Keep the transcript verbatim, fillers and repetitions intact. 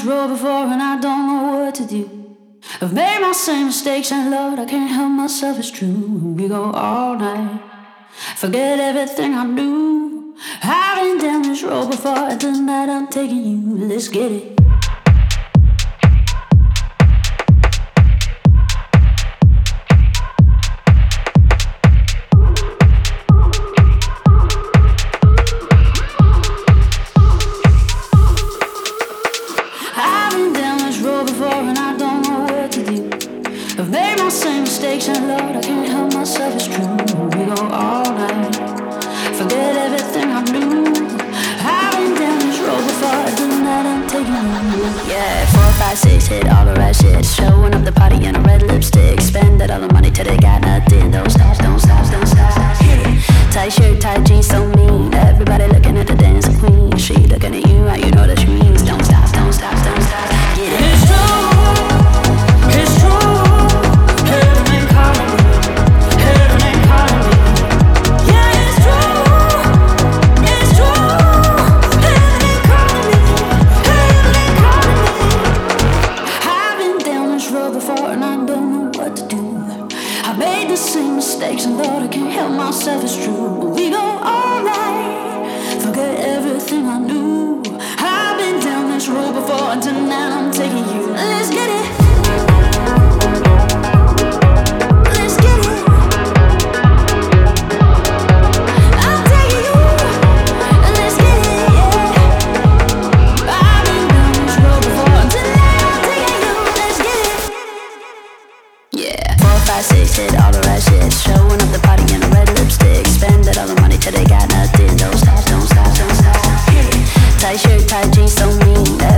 this road before and I don't know what to do. I've made my same mistakes and Lord, I can't help myself, it's true. We go all night, forget everything I knew. I've been down this road before and tonight I'm taking you. Let's get it. Same mistakes and Lord, I can't help myself, it's true. We go all night, forget everything I knew. I've been down this road before, tonight I'm taking you. Yeah, four, five, six, hit all the right shit. Showing up the party in a red lipstick. Spending all the money till they got nothing. Don't stop, don't stop, don't stop. Tight shirt, tight jeans, so mean. Everybody looking at the dancing queen. She looking at you, how you know that she means. Don't stop, don't stop, don't stop. Get it. It's true, it's true. Mistakes and Lord, I can't help myself, it's true. We go all night, forget everything I knew. I've been down this road before and tonight I'm taking you. Let's get it. Let's get it. I'm taking you. Let's get it, yeah. I've been down this road before and tonight I'm taking you. Let's get it. Yeah, four, five, six, hit all the right shit. Showing up the party in a red lipstick. Spending all the money till they got nothing. Don't stop, don't stop, don't stop. Tight shirt, tight jeans, so mean.